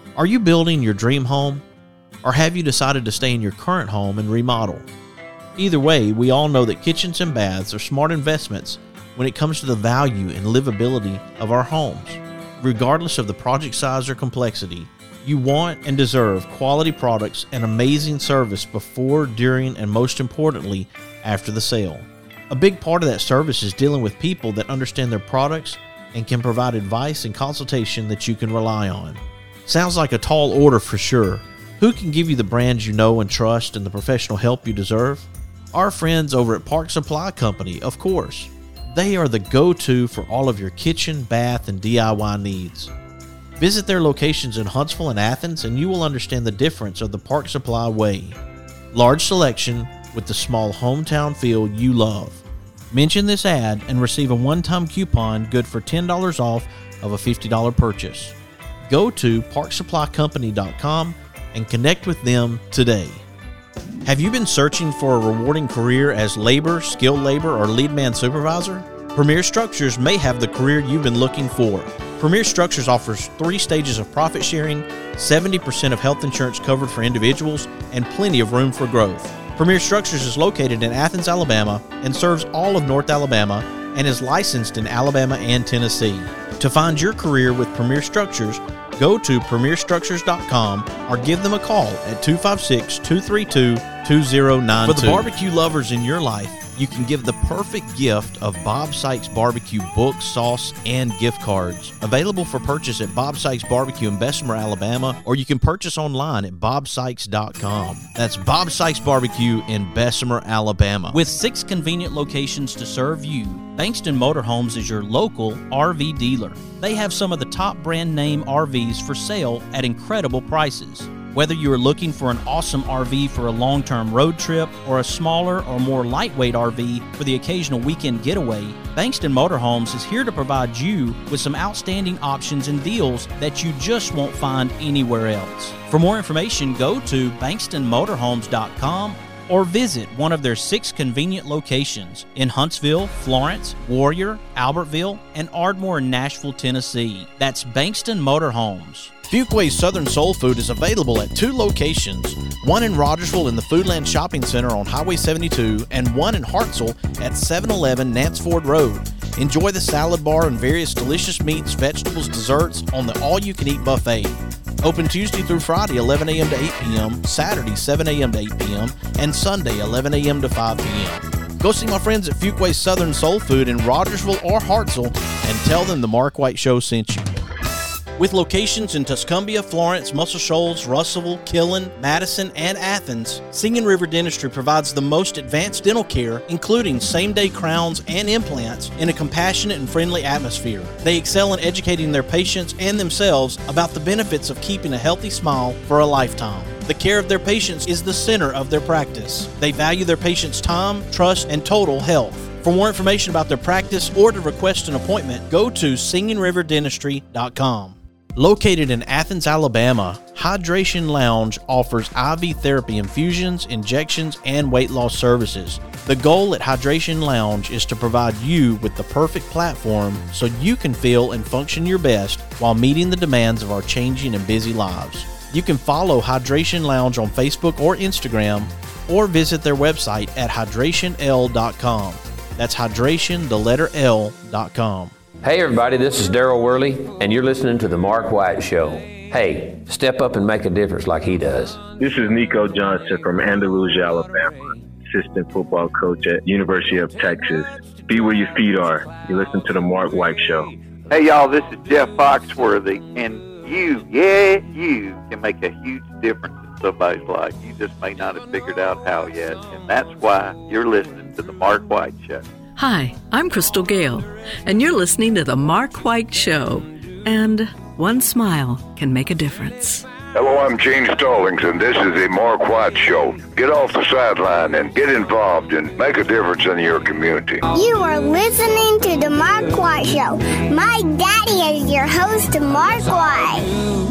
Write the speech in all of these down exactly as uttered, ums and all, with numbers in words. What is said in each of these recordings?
Are you building your dream home? Or have you decided to stay in your current home and remodel? Either way, we all know that kitchens and baths are smart investments when it comes to the value and livability of our homes. Regardless of the project size or complexity, you want and deserve quality products and amazing service before, during, and most importantly, after the sale. A big part of that service is dealing with people that understand their products and can provide advice and consultation that you can rely on. Sounds like a tall order for sure. Who can give you the brands you know and trust and the professional help you deserve? Our friends over at Park Supply Company, of course. They are the go-to for all of your kitchen, bath, and D I Y needs. Visit their locations in Huntsville and Athens, and you will understand the difference of the Park Supply way. Large selection with the small hometown feel you love. Mention this ad and receive a one-time coupon good for ten dollars off of a fifty dollars purchase. Go to park supply company dot com and connect with them today. Have you been searching for a rewarding career as labor, skilled labor, or lead man supervisor? Premier Structures may have the career you've been looking for. Premier Structures offers three stages of profit sharing, seventy percent of health insurance covered for individuals, and plenty of room for growth. Premier Structures is located in Athens, Alabama, and serves all of North Alabama and is licensed in Alabama and Tennessee. To find your career with Premier Structures, go to premier structures dot com or give them a call at two five six, two three two, two zero nine two. For the barbecue lovers in your life, you can give the perfect gift of Bob Sykes Barbecue books, sauce, and gift cards. Available for purchase at Bob Sykes Barbecue in Bessemer, Alabama, or you can purchase online at bob sykes dot com. That's Bob Sykes Barbecue in Bessemer, Alabama. With six convenient locations to serve you, Bankston Motorhomes is your local R V dealer. They have some of the top brand name R Vs for sale at incredible prices. Whether you are looking for an awesome R V for a long-term road trip or a smaller or more lightweight R V for the occasional weekend getaway, Bankston Motorhomes is here to provide you with some outstanding options and deals that you just won't find anywhere else. For more information, go to bankston motorhomes dot com or visit one of their six convenient locations in Huntsville, Florence, Warrior, Albertville, and Ardmore in Nashville, Tennessee. That's Bankston Motorhomes. Fuquay's Southern Soul Food is available at two locations, one in Rogersville in the Foodland Shopping Center on Highway seventy-two and one in Hartselle at seven eleven Nance Ford Road. Enjoy the salad bar and various delicious meats, vegetables, desserts on the all-you-can-eat buffet. Open Tuesday through Friday, eleven a.m. to eight p.m., Saturday, seven a.m. to eight p.m., and Sunday, eleven a.m. to five p.m. Go see my friends at Fuquay's Southern Soul Food in Rogersville or Hartselle and tell them the Mark White Show sent you. With locations in Tuscumbia, Florence, Muscle Shoals, Russellville, Killen, Madison, and Athens, Singing River Dentistry provides the most advanced dental care, including same-day crowns and implants, in a compassionate and friendly atmosphere. They excel in educating their patients and themselves about the benefits of keeping a healthy smile for a lifetime. The care of their patients is the center of their practice. They value their patients' time, trust, and total health. For more information about their practice or to request an appointment, go to singing river dentistry dot com. Located in Athens, Alabama, Hydration Lounge offers I V therapy infusions, injections, and weight loss services. The goal at Hydration Lounge is to provide you with the perfect platform so you can feel and function your best while meeting the demands of our changing and busy lives. You can follow Hydration Lounge on Facebook or Instagram, or visit their website at hydration l dot com. That's hydration, the letter L, dot com. Hey everybody, this is Daryl Worley, and you're listening to The Mark White Show. Hey, step up and make a difference like he does. This is Nico Johnson from Andalusia, Alabama, assistant football coach at University of Texas. Be where your feet are. You listen to The Mark White Show. Hey y'all, this is Jeff Foxworthy, and you, yeah, you can make a huge difference in somebody's life. You just may not have figured out how yet, and that's why you're listening to The Mark White Show. Hi, I'm Crystal Gale, and you're listening to The Mark White Show. And one smile can make a difference. Hello, I'm Gene Stallings, and this is The Mark White Show. Get off the sideline and get involved and make a difference in your community. You are listening to The Mark White Show. My daddy is your host, Mark White.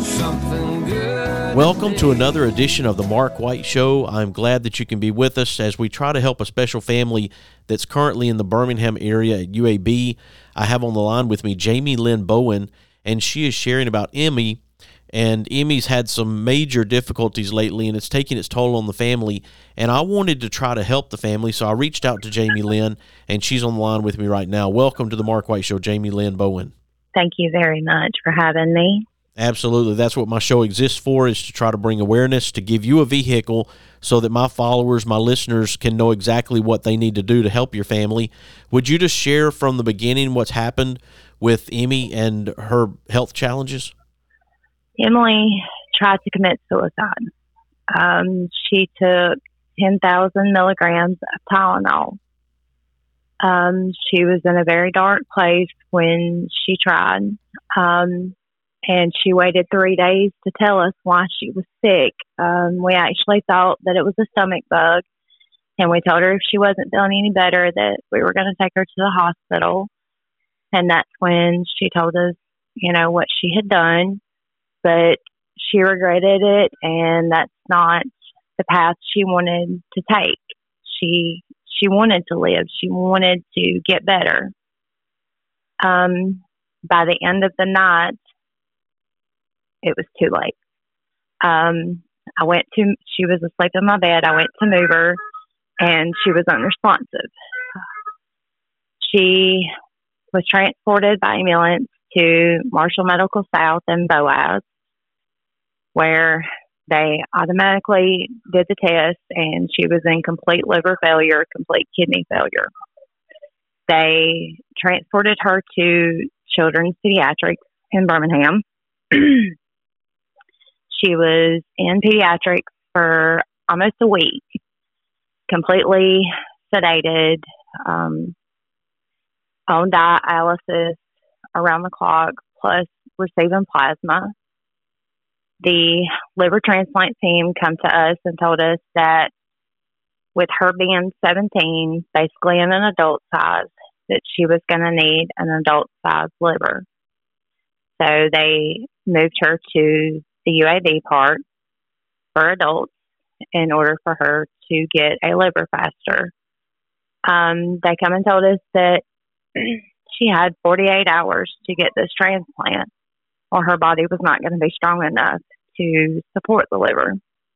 Welcome to another edition of The Mark White Show. I'm glad that you can be with us as we try to help a special family that's currently in the Birmingham area at U A B. I have on the line with me Jamie Lynn Bowen, and she is sharing about Emmy. And Emmy's had some major difficulties lately, and it's taking its toll on the family. And I wanted to try to help the family, so I reached out to Jamie Lynn, and she's on the line with me right now. Welcome to the Mark White Show, Jamie Lynn Bowen. Thank you very much for having me. Absolutely. That's what my show exists for, is to try to bring awareness, to give you a vehicle so that my followers, my listeners, can know exactly what they need to do to help your family. Would you just share from the beginning what's happened with Emmy and her health challenges? Emily tried to commit suicide. Um, she took ten thousand milligrams of Tylenol. Um, she was in a very dark place when she tried. Um, and she waited three days to tell us why she was sick. Um, we actually thought that it was a stomach bug. And we told her if she wasn't feeling any better that we were going to take her to the hospital. And that's when she told us, you know, what she had done. But she regretted it, and that's not the path she wanted to take. She she wanted to live. She wanted to get better. Um, by the end of the night, it was too late. Um, I went to, she was asleep in my bed. I went to move her, and she was unresponsive. She was transported by ambulance to Marshall Medical South in Boaz, where they automatically did the test, and she was in complete liver failure, complete kidney failure. They transported her to Children's Pediatrics in Birmingham. She was in pediatrics for almost a week, completely sedated, um, on dialysis around the clock, plus receiving plasma. The liver transplant team come to us and told us that with her being seventeen, basically in an adult size, that she was going to need an adult size liver. So they moved her to the U A B part for adults in order for her to get a liver faster. Um, they come and told us that she had forty-eight hours to get this transplant, or her body was not going to be strong enough to support the liver.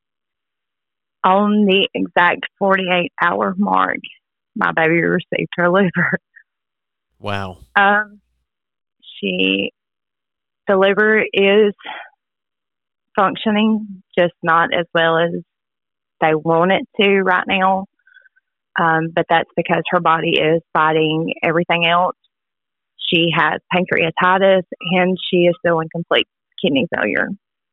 On the exact forty-eight hour mark, my baby received her liver. Wow. Um, she, the liver is functioning, just not as well as they want it to right now. Um, but that's because her body is fighting everything else. She has pancreatitis, and she is still in complete kidney failure.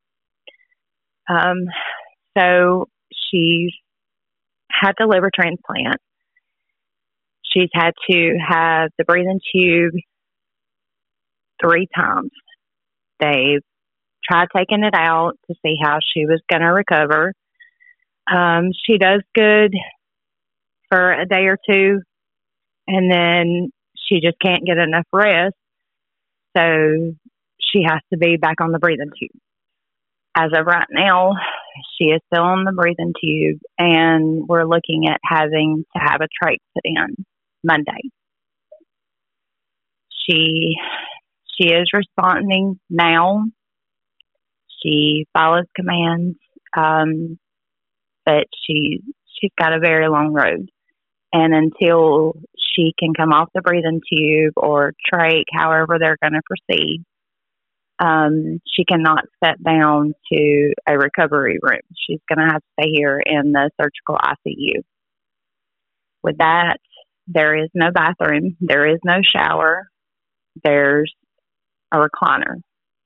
Um, so she's had the liver transplant. She's had to have the breathing tube three times. They've tried taking it out to see how she was going to recover. Um, she does good for a day or two, and then she just can't get enough rest. So she has to be back on the breathing tube. As of right now, she is still on the breathing tube, and we're looking at having to have a trach put in Monday. She she is responding now. She follows commands, um, but she she's got a very long road. And until she can come off the breathing tube or trach, however they're going to proceed, um, she cannot step down to a recovery room. She's going to have to stay here in the surgical I C U. With that, there is no bathroom. There is no shower. There's a recliner.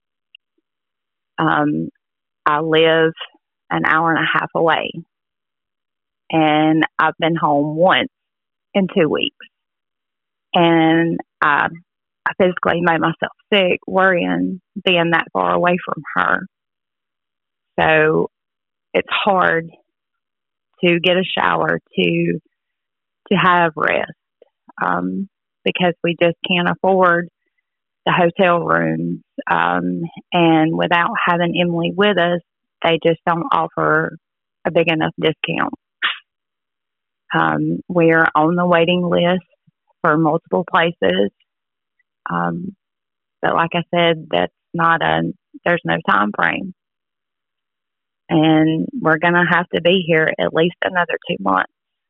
Um, I live an hour and a half away, and I've been home once in two weeks. And I, I physically made myself sick worrying being that far away from her. So it's hard to get a shower, to to have rest, um, because we just can't afford the hotel rooms. Um, and without having Emily with us, they just don't offer a big enough discount. Um, we're on the waiting list for multiple places. Um, but like I said, that's not a there's no time frame. And we're going to have to be here at least another two months.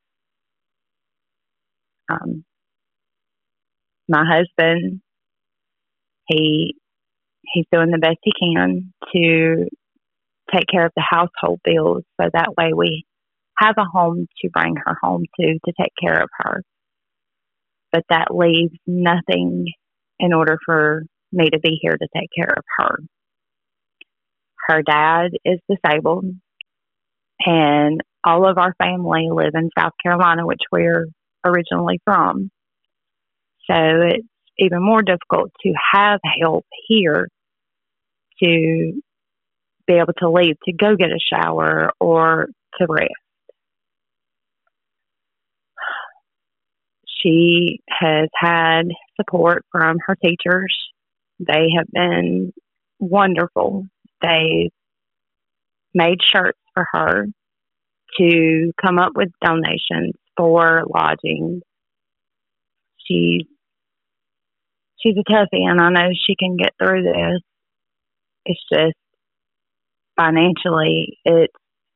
Um, my husband, he he's doing the best he can to take care of the household bills, so that way we have a home to bring her home to to take care of her. But that leaves nothing in order for me to be here to take care of her. Her dad is disabled, and all of our family live in South Carolina, which we're originally from. So it's even more difficult to have help here to be able to leave to go get a shower or to rest. She has had support from her teachers. They have been wonderful. They made shirts for her to come up with donations for lodging. She's she's a toughie, and I know she can get through this. It's just financially, it's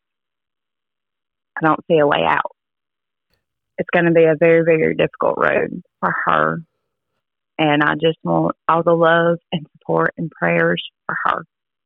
I don't see a way out. It's going to be a very, very difficult road for her, and I just want all the love and support and prayers for her.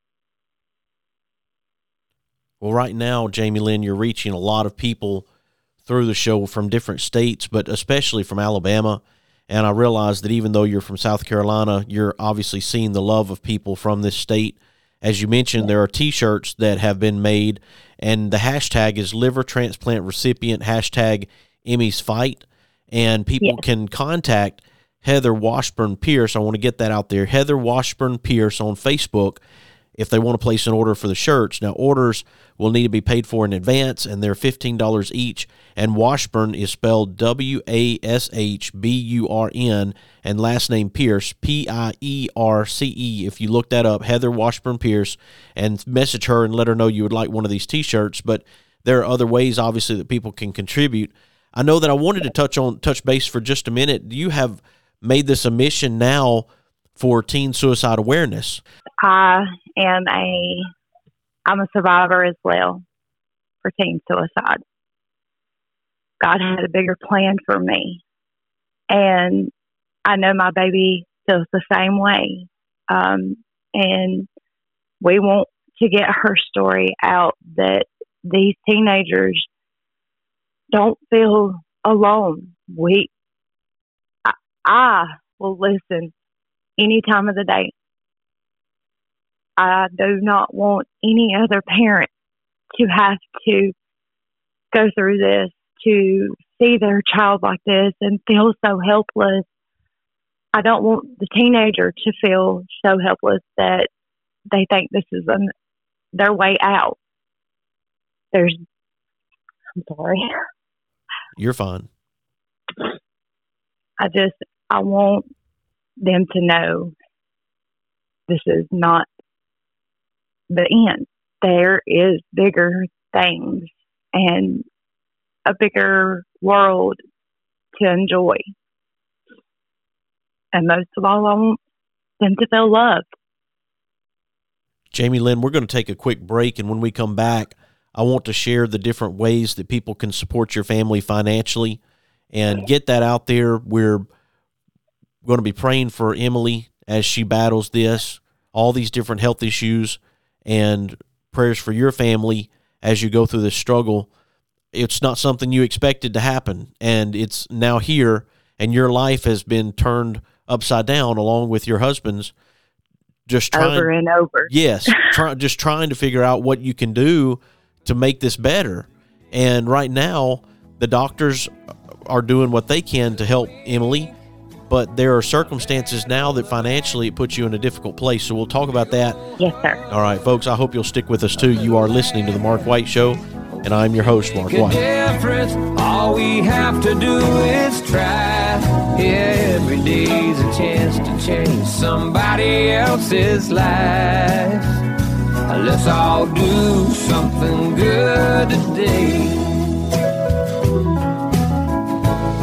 Well, right now, Jamie Lynn, you're reaching a lot of people through the show from different states, but especially from Alabama. And I realize that even though you're from South Carolina, you're obviously seeing the love of people from this state. As you mentioned, there are T-shirts that have been made, and the hashtag is liver transplant recipient, hashtag Emmy's Fight. And people yes. can contact Heather Washburn Pierce. I want to get that out there. Heather Washburn Pierce on Facebook if they want to place an order for the shirts. Now, orders will need to be paid for in advance, and they're fifteen dollars each. And Washburn is spelled W A S H B U R N, and last name Pierce, P I E R C E. If you look that up, Heather Washburn Pierce, and message her and let her know you would like one of these T-shirts. But there are other ways, obviously, that people can contribute. I know that I wanted to touch on touch base for just a minute. You have made this a mission now for teen suicide awareness. I am a, I'm a survivor as well for teen suicide. God had a bigger plan for me, and I know my baby feels the same way. Um, and we want to get her story out, that these teenagers don't feel alone. We, I, I will listen any time of the day. I do not want any other parent to have to go through this, to see their child like this and feel so helpless. I don't want the teenager to feel so helpless that they think this is an, their way out. There's, I'm sorry. You're fine. I just, I want them to know this is not the end. There is bigger things and a bigger world to enjoy. And most of all, I want them to feel loved. Jamie Lynn, we're going to take a quick break, and when we come back, I want to share the different ways that people can support your family financially and get that out there. We're going to be praying for Emily as she battles this, all these different health issues, and prayers for your family as you go through this struggle. It's not something you expected to happen, and it's now here, and your life has been turned upside down along with your husband's. Just trying, over and over. Yes, try, just trying to figure out what you can do to make this better. And right now, the doctors are doing what they can to help Emily, but there are circumstances now that financially it puts you in a difficult place. So we'll talk about that. Yes, sir. All right, folks, I hope you'll stick with us too. You are listening to The Mark White Show, and I'm your host, Mark White. All we have to do is try. Yeah, every day's a chance to change somebody else's life. Let's all do something good today.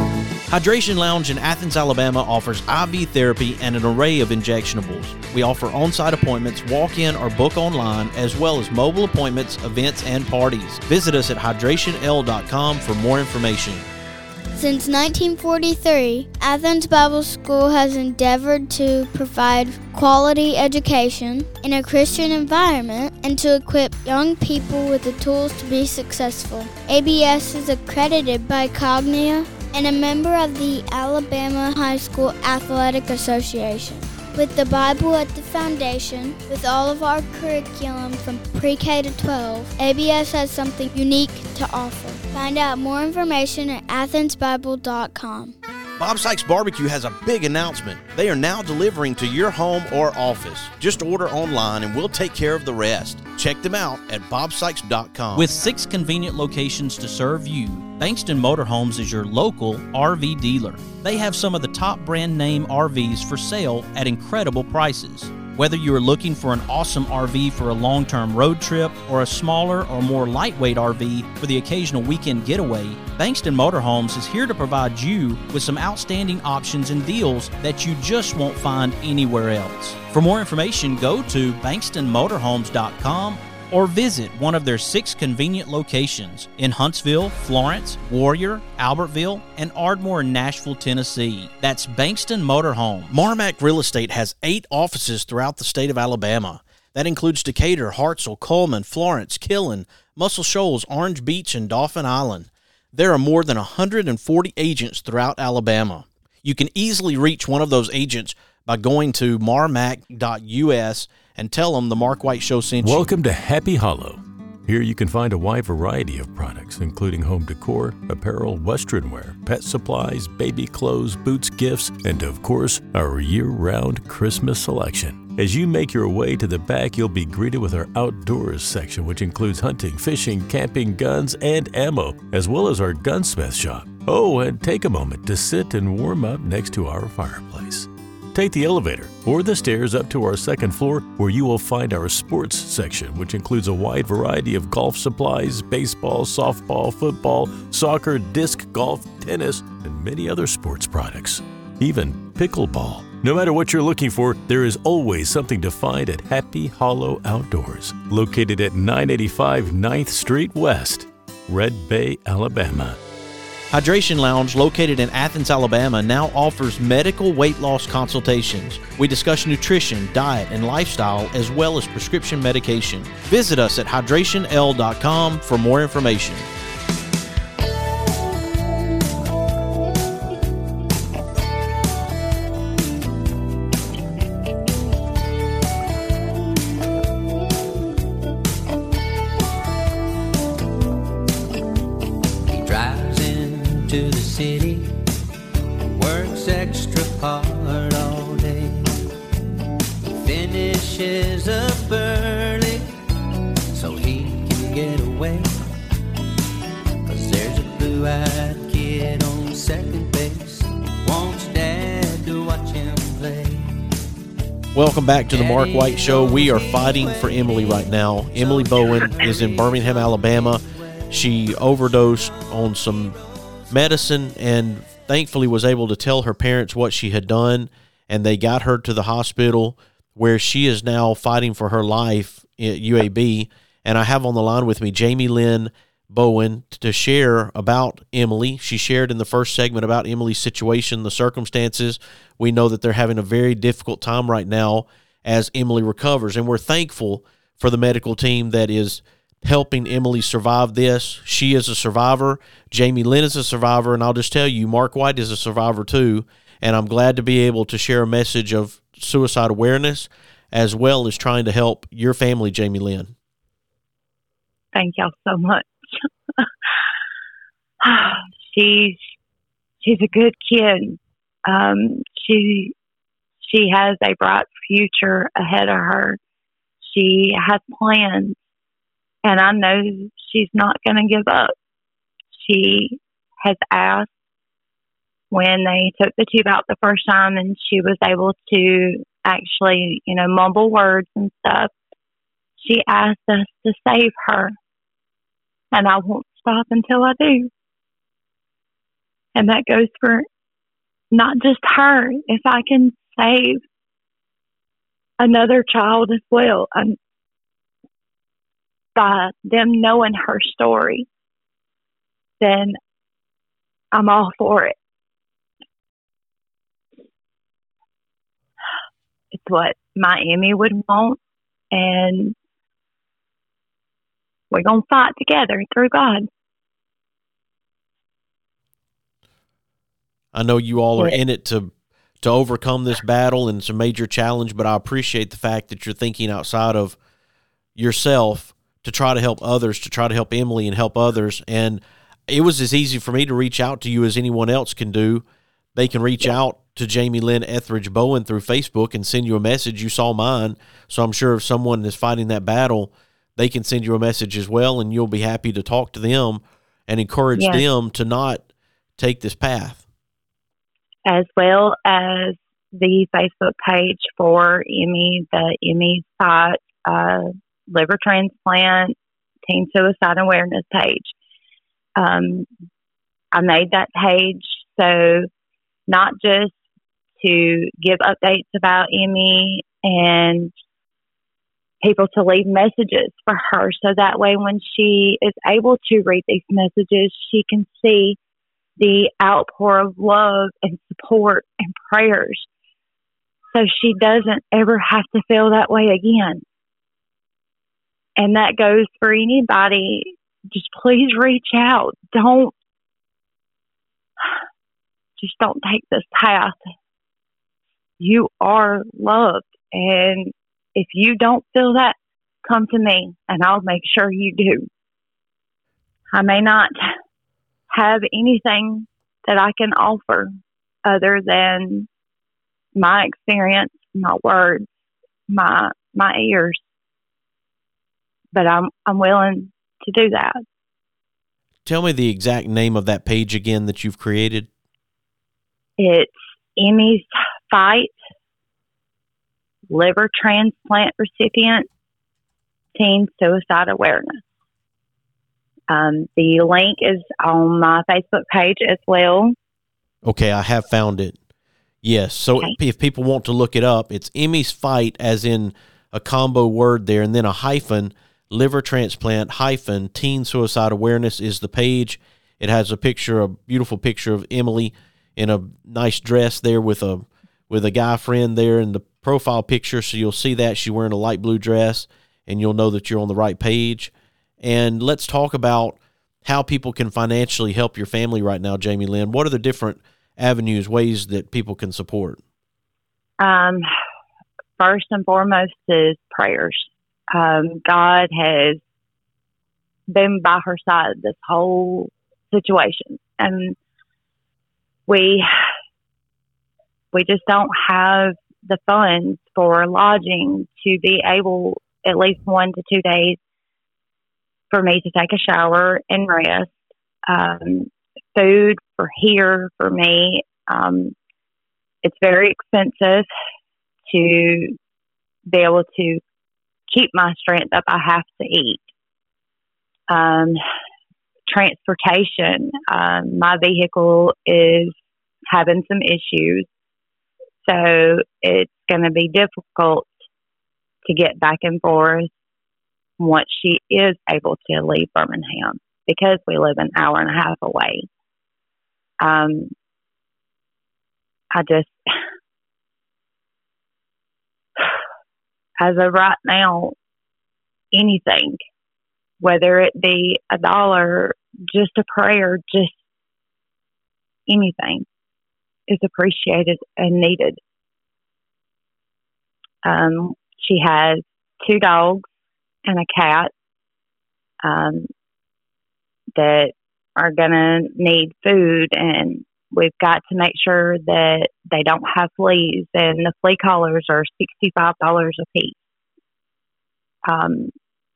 Hydration Lounge in Athens, Alabama offers I V therapy and an array of injectionables. We offer on-site appointments, walk-in or book online, as well as mobile appointments, events, and parties. Visit us at hydration l dot com for more information. Since nineteen forty-three, Athens Bible School has endeavored to provide quality education in a Christian environment and to equip young people with the tools to be successful. A B S is accredited by Cognia and a member of the Alabama High School Athletic Association. With the Bible at the foundation, with all of our curriculum from pre-K to twelve, A B S has something unique to offer. Find out more information at athens bible dot com. Bob Sykes Barbecue has a big announcement. They are now delivering to your home or office. Just order online and we'll take care of the rest. Check them out at bob sykes dot com. With six convenient locations to serve you, Bankston Motorhomes is your local R V dealer. They have some of the top brand name R Vs for sale at incredible prices. Whether you are looking for an awesome R V for a long-term road trip or a smaller or more lightweight R V for the occasional weekend getaway, Bankston Motorhomes is here to provide you with some outstanding options and deals that you just won't find anywhere else. For more information, go to bankston motorhomes dot com or visit one of their six convenient locations in Huntsville, Florence, Warrior, Albertville, and Ardmore in Nashville, Tennessee. That's Bankston Motorhome. Marmac Real Estate has eight offices throughout the state of Alabama. That includes Decatur, Hartselle, Coleman, Florence, Killen, Muscle Shoals, Orange Beach, and Dauphin Island. There are more than one hundred forty agents throughout Alabama. You can easily reach one of those agents by going to marmac dot u s and tell them the Mark White Show sent you. Welcome to Happy Hollow. Here you can find a wide variety of products, including home decor, apparel, western wear, pet supplies, baby clothes, boots, gifts, and of course, our year-round Christmas selection. As you make your way to the back, you'll be greeted with our outdoors section, which includes hunting, fishing, camping, guns, and ammo, as well as our gunsmith shop. Oh, and take a moment to sit and warm up next to our fireplace. Take the elevator or the stairs up to our second floor, where you will find our sports section, which includes a wide variety of golf supplies, baseball, softball, football, soccer, disc golf, tennis, and many other sports products, even pickleball. No matter what you're looking for, there is always something to find at Happy Hollow Outdoors, located at nine eighty-five ninth Street West, Red Bay, Alabama. Hydration Lounge, located in Athens, Alabama, now offers medical weight loss consultations. We discuss nutrition, diet, and lifestyle, as well as prescription medication. Visit us at hydration l dot com for more information. To the city, works extra hard all day, finishes up early so he can get away, 'cause there's a blue-eyed kid on second base, wants dad to watch him play. Welcome back to the Mark White Show. We are fighting for Emily right now. Emily Bowen is in Birmingham, Alabama. She overdosed on some medicine and thankfully was able to tell her parents what she had done, and they got her to the hospital where she is now fighting for her life at U A B. And I have on the line with me Jamie Lynn Bowen to share about Emily. She shared in the first segment about Emily's situation, the circumstances. We know that they're having a very difficult time right now as Emily recovers, and we're thankful for the medical team that is helping Emily survive this. She is a survivor. Jamie Lynn is a survivor. And I'll just tell you, Mark White is a survivor too. And I'm glad to be able to share a message of suicide awareness as well as trying to help your family, Jamie Lynn. Thank y'all so much. she's, she's a good kid. Um, she, she has a bright future ahead of her. She has plans. And I know she's not going to give up. She has asked when they took the tube out the first time and she was able to actually, you know, mumble words and stuff. She asked us to save her. And I won't stop until I do. And that goes for not just her, if I can save another child as well, um, by them knowing her story, then I'm all for it. It's what my Emmy would want, and we're going to fight together through God. I know you all are in it to to overcome this battle, and it's a major challenge, but I appreciate the fact that you're thinking outside of yourself to try to help others, to try to help Emily and help others. And it was as easy for me to reach out to you as anyone else can do. They can reach yeah. out to Jamie Lynn Etheridge Bowen through Facebook and send you a message. You saw mine, so I'm sure if someone is fighting that battle, they can send you a message as well, and you'll be happy to talk to them and encourage yeah. them to not take this path. As well as the Facebook page for Emmy, the Emmy Fight uh, Liver Transplant Teen Suicide Awareness page. Um, I made that page so not just to give updates about Emmy and people to leave messages for her, so that way when she is able to read these messages, she can see the outpour of love and support and prayers, so she doesn't ever have to feel that way again. And that goes for anybody. Just please reach out. Don't, just don't take this path. You are loved. And if you don't feel that, come to me and I'll make sure you do. I may not have anything that I can offer other than my experience, my words, my my ears, but I'm I'm willing to do that. Tell me the exact name of that page again that you've created. It's Emmy's Fight Liver Transplant Recipient Teen Suicide Awareness. Um, the link is on my Facebook page as well. Okay, I have found it. Yes, so okay. If people want to look it up, it's Emmy's Fight, as in a combo word there, and then a hyphen, liver transplant hyphen teen suicide awareness is the page. It has a picture, a beautiful picture of Emily in a nice dress there with a with a guy friend there in the profile picture, so you'll see that she's wearing a light blue dress, and you'll know that you're on the right page. And let's talk about how people can financially help your family right now, Jamie Lynn. What are the different avenues, ways that people can support? Um, first and foremost is prayers. Um, God has been by her side this whole situation, and we we just don't have the funds for lodging to be able at least one to two days for me to take a shower and rest. Um, food for here for me, um, it's very expensive to be able to keep my strength up. I have to eat. Um, transportation, um, my vehicle is having some issues, so it's going to be difficult to get back and forth once she is able to leave Birmingham, because we live an hour and a half away. Um, I just, as of right now, anything, whether it be a dollar, just a prayer, just anything is appreciated and needed. Um, she has two dogs and a cat um, that are going to need food, and we've got to make sure that they don't have fleas, and the flea collars are sixty-five dollars a piece. Um,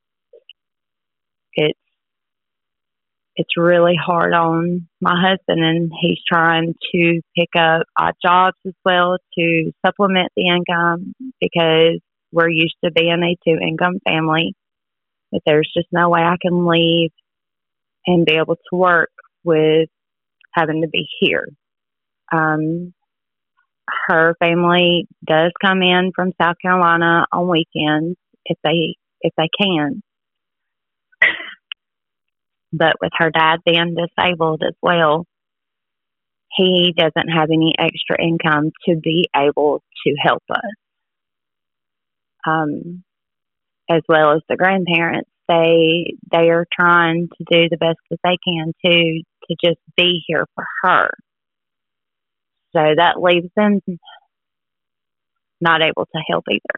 it's it's really hard on my husband, and he's trying to pick up odd jobs as well to supplement the income, because we're used to being a two-income family. But there's just no way I can leave and be able to work with having to be here. Um, her family does come in from South Carolina on weekends if they if they can. But with her dad being disabled as well, he doesn't have any extra income to be able to help us. Um, as well as the grandparents, they they are trying to do the best that they can to to just be here for her. So that leaves them not able to help either.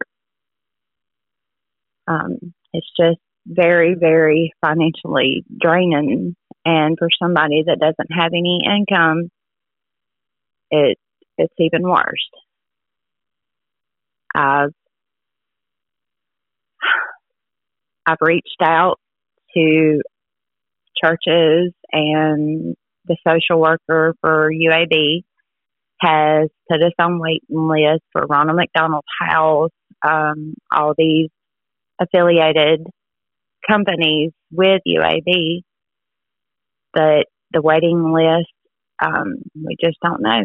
Um, it's just very, very financially draining. And for somebody that doesn't have any income, it, it's even worse. I've, I've reached out to churches, and the social worker for U A B has put us on waiting list for Ronald McDonald House, um, all these affiliated companies with U A B, but the waiting list, um, we just don't know.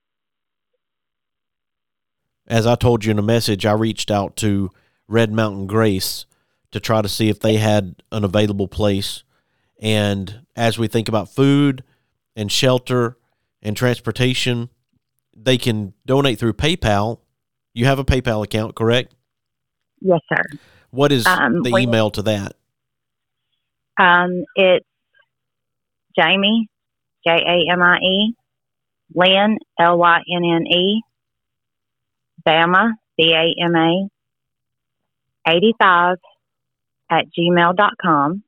As I told you in a message, I reached out to Red Mountain Grace to try to see if they had an available place. And as we think about food and shelter and transportation, they can donate through PayPal. You have a PayPal account, correct? Yes, sir. What is um, the we, email to that? Um, it's Jamie, J A M I E, Lynn, L Y N N E, Bama, B A M A, eighty-five at gmail dot com.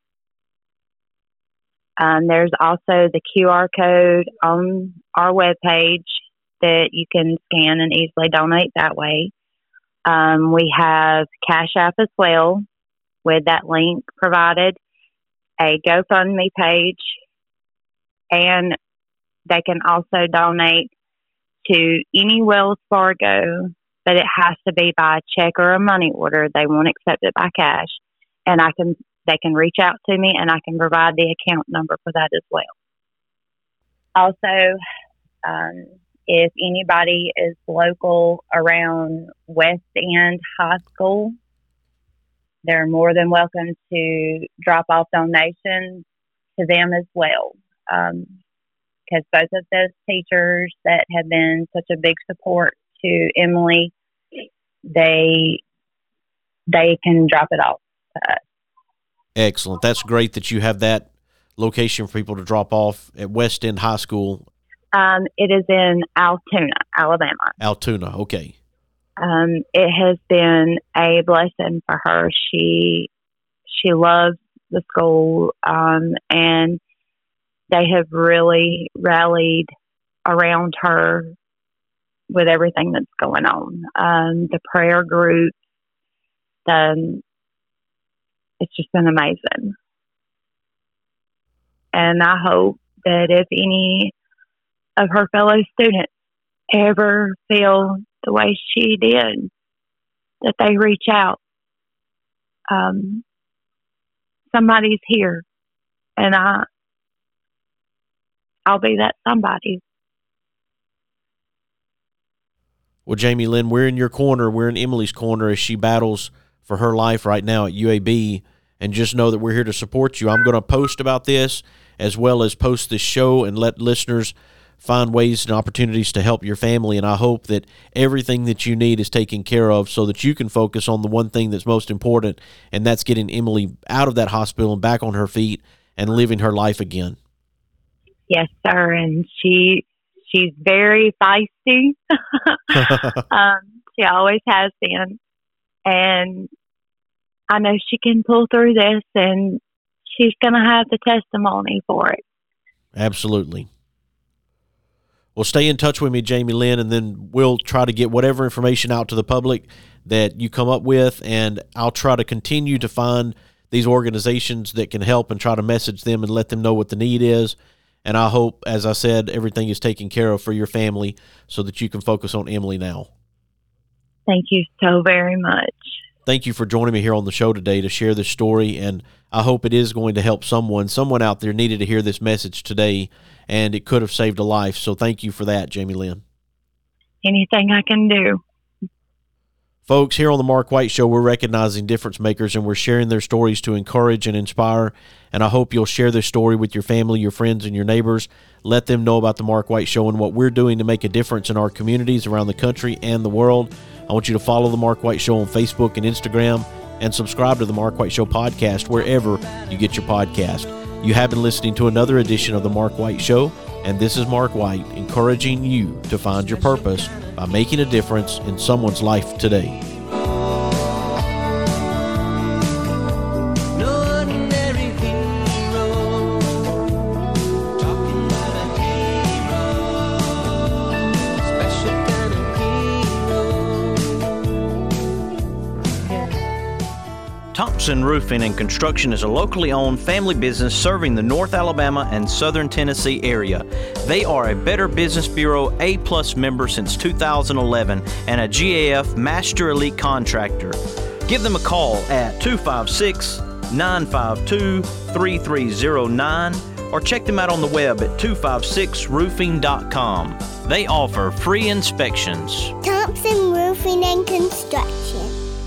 Um, there's also the Q R code on our webpage that you can scan and easily donate that way. Um, we have Cash App as well with that link provided, a GoFundMe page, and they can also donate to any Wells Fargo, but it has to be by check or a money order. They won't accept it by cash. And I can they can reach out to me, and I can provide the account number for that as well. Also, um, if anybody is local around West End High School, they're more than welcome to drop off donations to them as well. Um, because both of those teachers that have been such a big support to Emily, they they can drop it off to us. Excellent. That's great that you have that location for people to drop off at West End High School. Um, it is in Altoona, Alabama. Altoona, okay. Um, it has been a blessing for her. She she loves the school, um, and they have really rallied around her with everything that's going on. Um, the prayer group, the, it's just been amazing. And I hope that if any of her fellow students ever feel the way she did, that they reach out. Um, somebody's here, and I, I'll be that somebody. Well, Jamie Lynn, we're in your corner. We're in Emily's corner as she battles for her life right now at U A B. And just know that we're here to support you. I'm going to post about this as well as post this show and let listeners find ways and opportunities to help your family. And I hope that everything that you need is taken care of so that you can focus on the one thing that's most important, and that's getting Emily out of that hospital and back on her feet and living her life again. Yes, sir. And she she's very feisty. um, she always has been. And I know she can pull through this, and she's going to have the testimony for it. Absolutely. Well, stay in touch with me, Jamie Lynn, and then we'll try to get whatever information out to the public that you come up with, and I'll try to continue to find these organizations that can help and try to message them and let them know what the need is. And I hope, as I said, everything is taken care of for your family so that you can focus on Emily now. Thank you so very much. Thank you for joining me here on the show today to share this story, and I hope it is going to help someone. Someone out there needed to hear this message today, and it could have saved a life. So thank you for that, Jamie Lynn. anything I can do. Folks, here on the Mark White Show, we're recognizing difference makers and we're sharing their stories to encourage and inspire. And I hope you'll share this story with your family, your friends, and your neighbors. Let them know about the Mark White Show and what we're doing to make a difference in our communities around the country and the world. I want you to follow the Mark White Show on Facebook and Instagram and subscribe to the Mark White Show podcast wherever you get your podcast. You have been listening to another edition of the Mark White Show, and this is Mark White encouraging you to find your purpose by making a difference in someone's life today. Thompson Roofing and Construction is a locally owned family business serving the North Alabama and Southern Tennessee area. They are a Better Business Bureau A-plus member since two thousand eleven and a G A F Master Elite Contractor. Give them a call at two five six, nine five two, three three zero nine or check them out on the web at two five six roofing dot com. They offer free inspections. Thompson Roofing and Construction.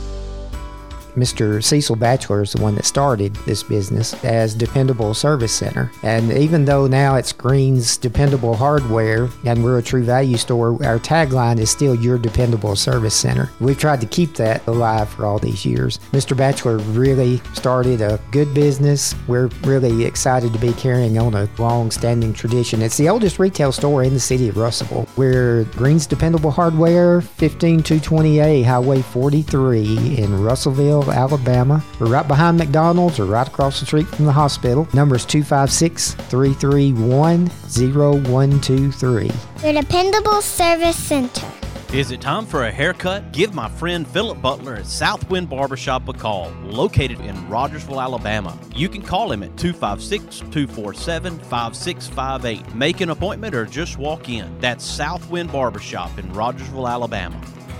Mister Cecil Batchelor is the one that started this business as Dependable Service Center. And even though now it's Green's Dependable Hardware and we're a True Value store, our tagline is still Your Dependable Service Center. We've tried to keep that alive for all these years. Mister Batchelor really started a good business. We're really excited to be carrying on a long-standing tradition. It's the oldest retail store in the city of Russellville. We're Green's Dependable Hardware, fifteen two twenty A Highway forty-three in Russellville, Alabama. We're right behind McDonald's or right across the street from the hospital. Number is two five six, three three one, zero one two three. Your Dependable Service Center. Is it time for a haircut? Give my friend Philip Butler at Southwind Barbershop a call, located in Rogersville, Alabama. You can call him at two five six, two four seven, five six five eight. Make an appointment or just walk in. That's Southwind Barbershop in Rogersville, Alabama.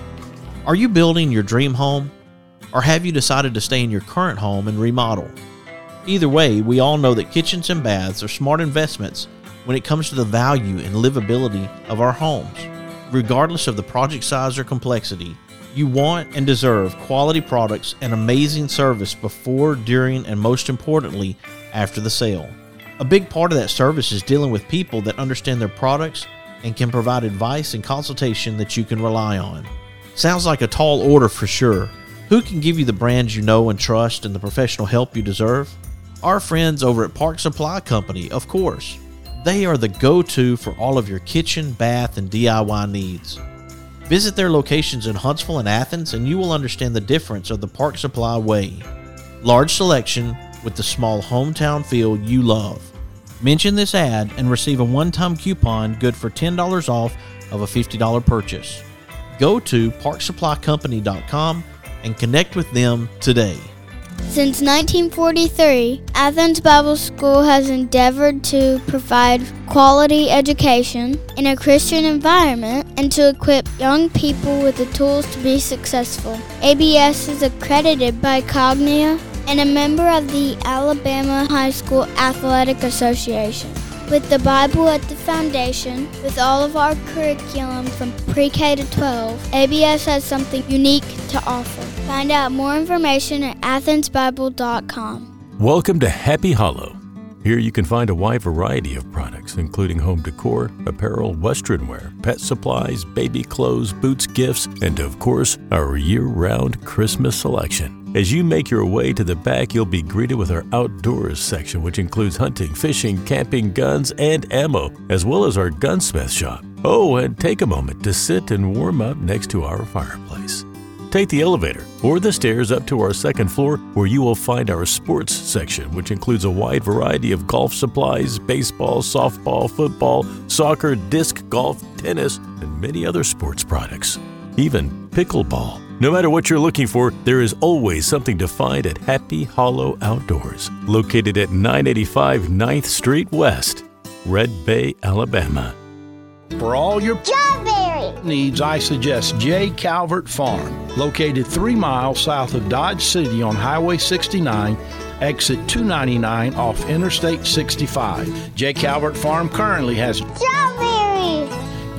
Are you building your dream home? Or have you decided to stay in your current home and remodel? Either way, we all know that kitchens and baths are smart investments when it comes to the value and livability of our homes. Regardless of the project size or complexity, you want and deserve quality products and amazing service before, during, and most importantly, after the sale. A big part of that service is dealing with people that understand their products and can provide advice and consultation that you can rely on. Sounds like a tall order for sure. Who can give you the brands you know and trust and the professional help you deserve? Our friends over at Park Supply Company, of course. They are the go-to for all of your kitchen, bath, and D I Y needs. Visit their locations in Huntsville and Athens and you will understand the difference of the Park Supply way. Large selection with the small hometown feel you love. Mention this ad and receive a one-time coupon good for ten dollars off of a fifty dollars purchase. Go to park supply company dot com and connect with them today. Since nineteen forty-three, Athens Bible School has endeavored to provide quality education in a Christian environment and to equip young people with the tools to be successful. A B S is accredited by Cognia and a member of the Alabama High School Athletic Association. With the Bible at the foundation, with all of our curriculum from pre-K to twelve, A B S has something unique to offer. Find out more information at athens bible dot com. Welcome to Happy Hollow. Here you can find a wide variety of products, including home decor, apparel, western wear, pet supplies, baby clothes, boots, gifts, and of course, our year-round Christmas selection. As you make your way to the back, you'll be greeted with our outdoors section, which includes hunting, fishing, camping, guns, and ammo, as well as our gunsmith shop. Oh, and take a moment to sit and warm up next to our fireplace. Take the elevator or the stairs up to our second floor, where you will find our sports section, which includes a wide variety of golf supplies, baseball, softball, football, soccer, disc golf, tennis, and many other sports products. Even pickleball. No matter what you're looking for, there is always something to find at Happy Hollow Outdoors, located at nine eighty-five ninth Street West, Red Bay, Alabama. For all your strawberry needs, I suggest J. Calvert Farm, located three miles south of Dodge City on Highway sixty-nine, exit two ninety-nine off Interstate sixty-five. J. Calvert Farm currently has strawberries.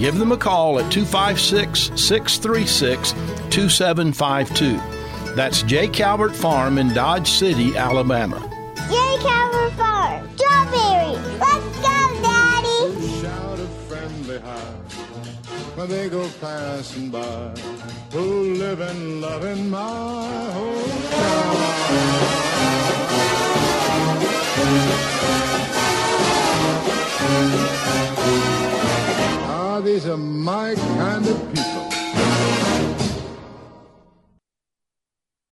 Give them a call at two five six, six three six, two seven five two. That's J. Calvert Farm in Dodge City, Alabama. J. Calvert Farm. Strawberries. Let's go, Daddy. Shout a friendly hi when they go passing by. Who live and love in my hometown. Ah, these are my kind of people.